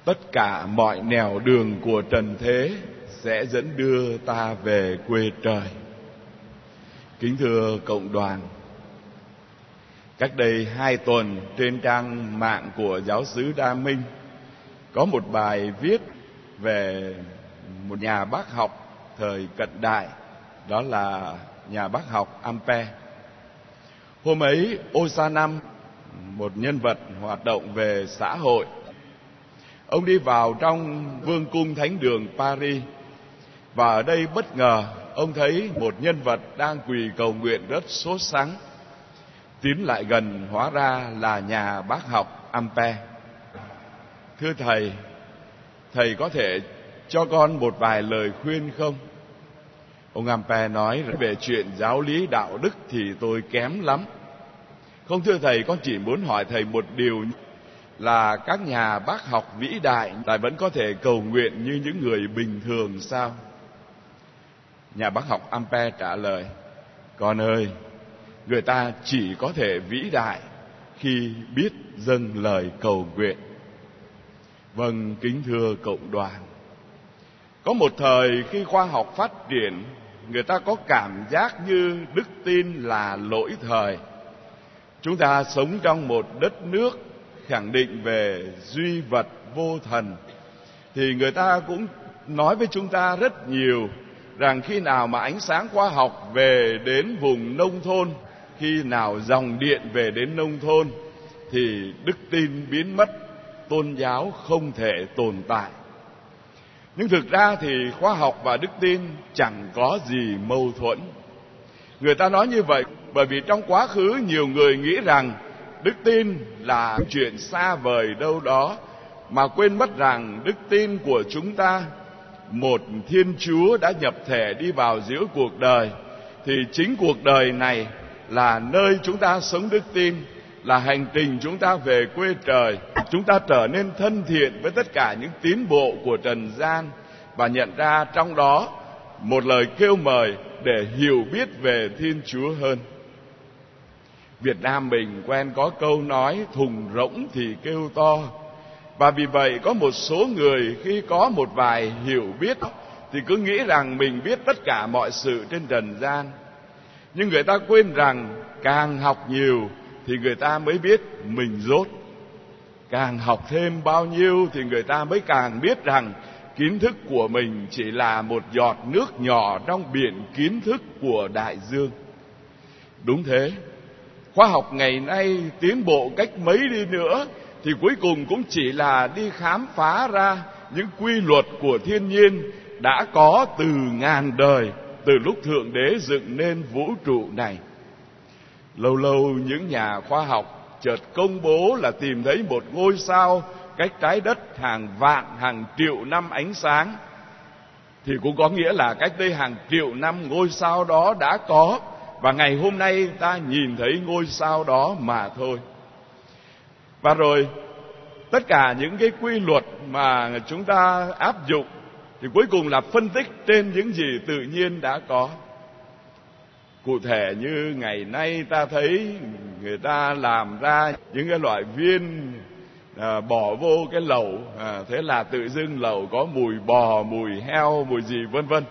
Tất cả mọi nẻo đường của trần thế sẽ dẫn đưa ta về quê trời. Kính thưa cộng đoàn, cách đây 2 tuần trên trang mạng của giáo xứ Đa Minh có một bài viết về một nhà bác học thời cận đại, đó là nhà bác học Ampère. Hôm ấy, Osanam, một nhân vật hoạt động về xã hội, ông đi vào trong vương cung thánh đường Paris, và ở đây bất ngờ ông thấy một nhân vật đang quỳ cầu nguyện rất sốt sắng. Tiến lại gần, hóa ra là nhà bác học Ampère. Thưa thầy, thầy có thể cho con một vài lời khuyên không? Ông Ampère nói, về chuyện giáo lý đạo đức thì tôi kém lắm. Không thưa thầy, con chỉ muốn hỏi thầy một điều là các nhà bác học vĩ đại lại vẫn có thể cầu nguyện như những người bình thường sao? Nhà bác học Ampère trả lời, con ơi, người ta chỉ có thể vĩ đại khi biết dâng lời cầu nguyện. Vâng, kính thưa cộng đoàn, có một thời khi khoa học phát triển, người ta có cảm giác như đức tin là lỗi thời. Chúng ta sống trong một đất nước khẳng định về duy vật vô thần, thì người ta cũng nói với chúng ta rất nhiều rằng khi nào mà ánh sáng khoa học về đến vùng nông thôn, khi nào dòng điện về đến nông thôn, thì đức tin biến mất, tôn giáo không thể tồn tại. Nhưng thực ra thì khoa học và đức tin chẳng có gì mâu thuẫn. Người ta nói như vậy bởi vì trong quá khứ nhiều người nghĩ rằng đức tin là chuyện xa vời đâu đó, mà quên mất rằng đức tin của chúng ta, một Thiên Chúa đã nhập thể đi vào giữa cuộc đời, thì chính cuộc đời này là nơi chúng ta sống đức tin, là hành trình chúng ta về quê trời. Chúng ta trở nên thân thiện với tất cả những tiến bộ của trần gian và nhận ra trong đó một lời kêu mời để hiểu biết về Thiên Chúa hơn. Việt Nam mình quen có câu nói thùng rỗng thì kêu to, và vì vậy có một số người khi có một vài hiểu biết thì cứ nghĩ rằng mình biết tất cả mọi sự trên trần gian. Nhưng người ta quên rằng càng học nhiều thì người ta mới biết mình dốt. Càng học thêm bao nhiêu thì người ta mới càng biết rằng kiến thức của mình chỉ là một giọt nước nhỏ trong biển kiến thức của đại dương. Đúng thế, khoa học ngày nay tiến bộ cách mấy đi nữa thì cuối cùng cũng chỉ là đi khám phá ra những quy luật của thiên nhiên đã có từ ngàn đời, từ lúc Thượng Đế dựng nên vũ trụ này. Lâu lâu những nhà khoa học chợt công bố là tìm thấy một ngôi sao cách trái đất hàng vạn, hàng triệu năm ánh sáng, thì cũng có nghĩa là cách đây hàng triệu năm ngôi sao đó đã có, và ngày hôm nay ta nhìn thấy ngôi sao đó mà thôi. Và rồi tất cả những cái quy luật mà chúng ta áp dụng thì cuối cùng là phân tích trên những gì tự nhiên đã có. Cụ thể như ngày nay ta thấy người ta làm ra những cái loại viên bỏ vô cái lẩu, thế là tự dưng lẩu có mùi bò, mùi heo, mùi gì vân vân.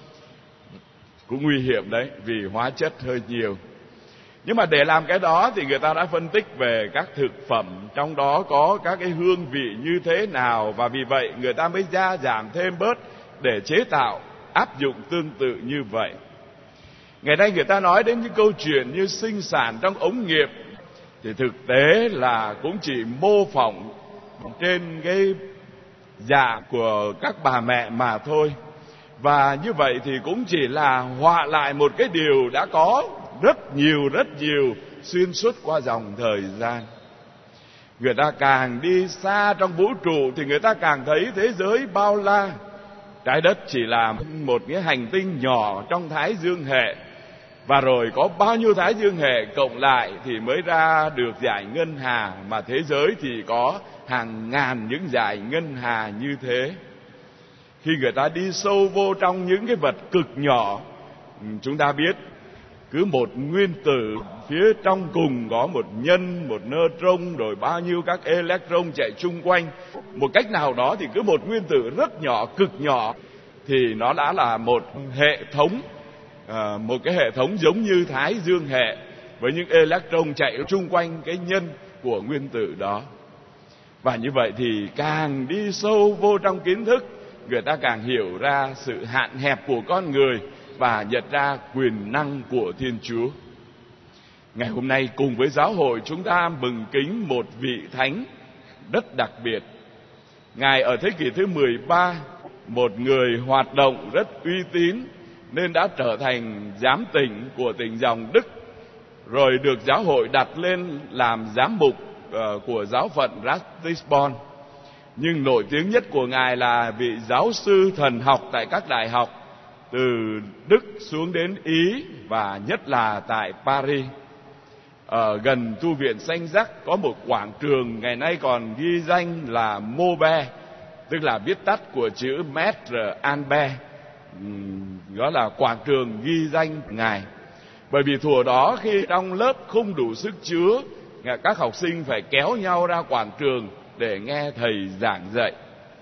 Cũng nguy hiểm đấy, vì hóa chất hơi nhiều. Nhưng mà để làm cái đó thì người ta đã phân tích về các thực phẩm, trong đó có các cái hương vị như thế nào, và vì vậy người ta mới gia giảm thêm bớt để chế tạo, áp dụng tương tự như vậy. Ngày nay người ta nói đến những câu chuyện như sinh sản trong ống nghiệm, thì thực tế là cũng chỉ mô phỏng trên cái dạ của các bà mẹ mà thôi. Và như vậy thì cũng chỉ là họa lại một cái điều đã có rất nhiều xuyên suốt qua dòng thời gian. Người ta càng đi xa trong vũ trụ thì người ta càng thấy thế giới bao la. Trái đất chỉ là một cái hành tinh nhỏ trong Thái Dương hệ, và rồi có bao nhiêu Thái Dương hệ cộng lại thì mới ra được dải ngân hà, mà thế giới thì có hàng ngàn những dải ngân hà như thế. Khi người ta đi sâu vô trong những cái vật cực nhỏ, chúng ta biết cứ một nguyên tử phía trong cùng có một nhân, một neutron, rồi bao nhiêu các electron chạy chung quanh. một cách nào đó thì cứ một nguyên tử rất nhỏ, cực nhỏ, thì nó đã là một hệ thống, một cái hệ thống giống như Thái Dương hệ, với những electron chạy chung quanh cái nhân của nguyên tử đó. Và như vậy thì càng đi sâu vô trong kiến thức, người ta càng hiểu ra sự hạn hẹp của con người và nhận ra quyền năng của Thiên Chúa. Ngày hôm nay cùng với giáo hội chúng ta mừng kính một vị thánh rất đặc biệt. Ngài ở thế kỷ thứ 13, một người hoạt động rất uy tín nên đã trở thành giám tỉnh của tỉnh dòng Đức, rồi được giáo hội đặt lên làm giám mục của giáo phận Ratisbon. Nhưng nổi tiếng nhất của Ngài là vị giáo sư thần học tại các đại học từ Đức xuống đến Ý, và nhất là tại Paris. Ở gần tu viện Saint Jacques có một quảng trường ngày nay còn ghi danh là Maubert, tức là viết tắt của chữ Maître Albert, đó là quảng trường ghi danh Ngài. Bởi vì thuở đó khi trong lớp không đủ sức chứa, các học sinh phải kéo nhau ra quảng trường để nghe thầy giảng dạy.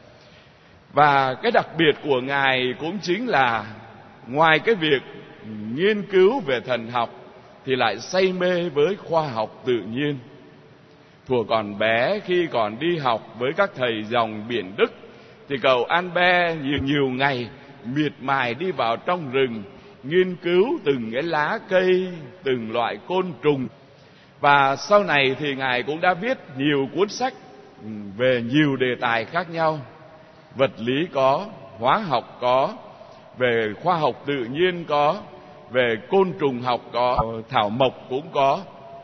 Và cái đặc biệt của Ngài cũng chính là ngoài cái việc nghiên cứu về thần học thì lại say mê với khoa học tự nhiên. Thuở còn bé, khi còn đi học với các thầy dòng biển Đức, thì cậu Albert nhiều ngày miệt mài đi vào trong rừng, nghiên cứu từng cái lá cây, từng loại côn trùng. Và sau này thì Ngài cũng đã viết nhiều cuốn sách về nhiều đề tài khác nhau. Vật lý có, hóa học có, về khoa học tự nhiên có, về côn trùng học có, thảo mộc cũng có.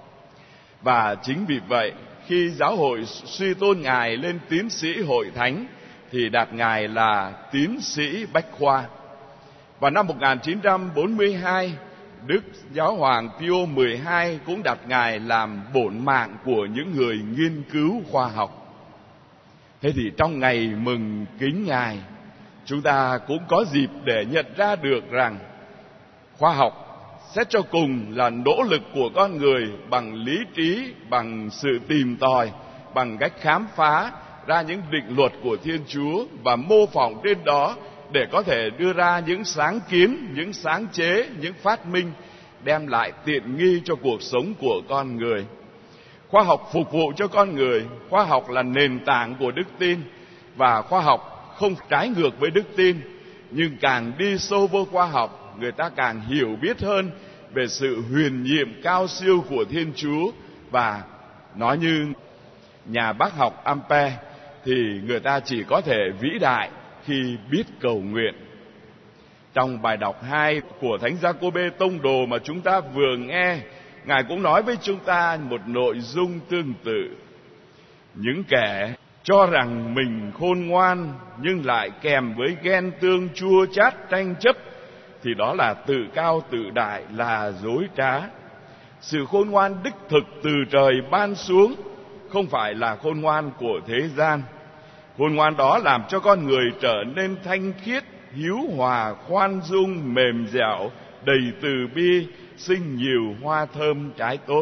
Và chính vì vậy, khi giáo hội suy tôn Ngài lên tiến sĩ hội thánh thì đặt Ngài là tiến sĩ bách khoa. Vào năm 1942, Đức Giáo hoàng Pio 12 cũng đặt Ngài làm bổn mạng của những người nghiên cứu khoa học. Thế thì trong ngày mừng kính Ngài, chúng ta cũng có dịp để nhận ra được rằng khoa học xét cho cùng là nỗ lực của con người bằng lý trí, bằng sự tìm tòi, bằng cách khám phá ra những định luật của Thiên Chúa và mô phỏng trên đó để có thể đưa ra những sáng kiến, những sáng chế, những phát minh đem lại tiện nghi cho cuộc sống của con người. Khoa học phục vụ cho con người, khoa học là nền tảng của đức tin, và khoa học không trái ngược với đức tin. Nhưng càng đi sâu vô khoa học, người ta càng hiểu biết hơn về sự huyền nhiệm cao siêu của Thiên Chúa. Và nói như nhà bác học Ampère thì người ta chỉ có thể vĩ đại khi biết cầu nguyện. Trong bài đọc 2 của Thánh Giacôbê Tông Đồ mà chúng ta vừa nghe, Ngài cũng nói với chúng ta một nội dung tương tự. Những kẻ cho rằng mình khôn ngoan nhưng lại kèm với ghen tương chua chát tranh chấp thì đó là tự cao tự đại, là dối trá. Sự khôn ngoan đích thực từ trời ban xuống, không phải là khôn ngoan của thế gian. Khôn ngoan đó làm cho con người trở nên thanh khiết, hiếu hòa, khoan dung, mềm dẻo, đầy từ bi, sinh nhiều hoa thơm trái tốt.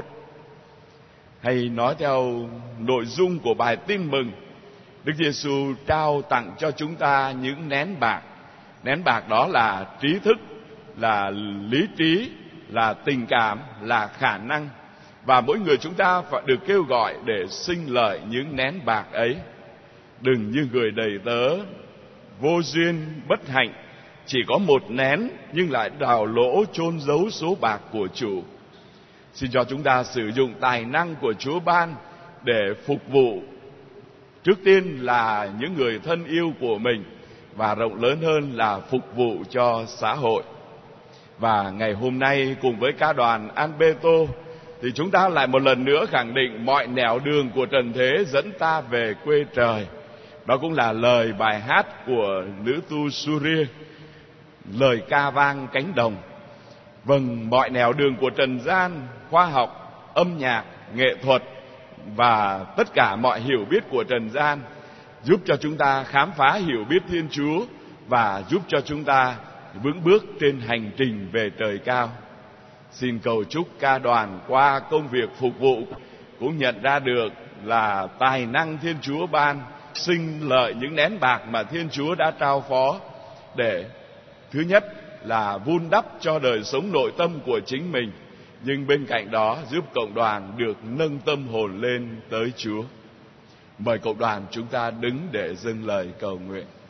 Hay nói theo nội dung của bài tin mừng, Đức Giêsu trao tặng cho chúng ta những nén bạc. Nén bạc đó là trí thức, là lý trí, là tình cảm, là khả năng. Và mỗi người chúng ta phải được kêu gọi để sinh lợi những nén bạc ấy. Đừng như người đầy tớ vô duyên bất hạnh, chỉ có một nén nhưng lại đào lỗ chôn giấu số bạc của chủ. Xin cho chúng ta sử dụng tài năng của Chúa ban để phục vụ, trước tiên là những người thân yêu của mình, và rộng lớn hơn là phục vụ cho xã hội. Và ngày hôm nay cùng với ca đoàn Alberto thì chúng ta lại một lần nữa khẳng định mọi nẻo đường của trần thế dẫn ta về quê trời. Đó cũng là lời bài hát của nữ tu Suria, lời ca vang cánh đồng. Vâng, mọi nẻo đường của trần gian, khoa học, âm nhạc, nghệ thuật và tất cả mọi hiểu biết của trần gian giúp cho chúng ta khám phá hiểu biết Thiên Chúa và giúp cho chúng ta vững bước trên hành trình về trời cao. Xin cầu chúc ca đoàn qua công việc phục vụ cũng nhận ra được là tài năng Thiên Chúa ban sinh lợi những nén bạc mà Thiên Chúa đã trao phó, để thứ nhất là vun đắp cho đời sống nội tâm của chính mình, nhưng bên cạnh đó giúp cộng đoàn được nâng tâm hồn lên tới Chúa. Mời cộng đoàn chúng ta đứng để dâng lời cầu nguyện.